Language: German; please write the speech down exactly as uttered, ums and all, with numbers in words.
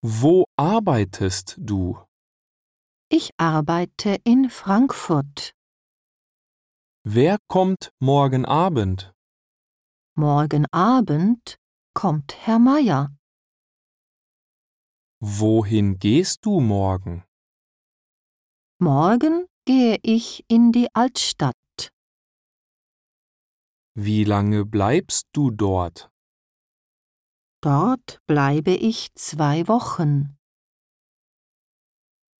Wo arbeitest du? Ich arbeite in Frankfurt. Wer kommt morgen Abend? Morgen Abend kommt Herr Meier. Wohin gehst du morgen? Morgen gehe ich in die Altstadt. Wie lange bleibst du dort? Dort bleibe ich zwei Wochen.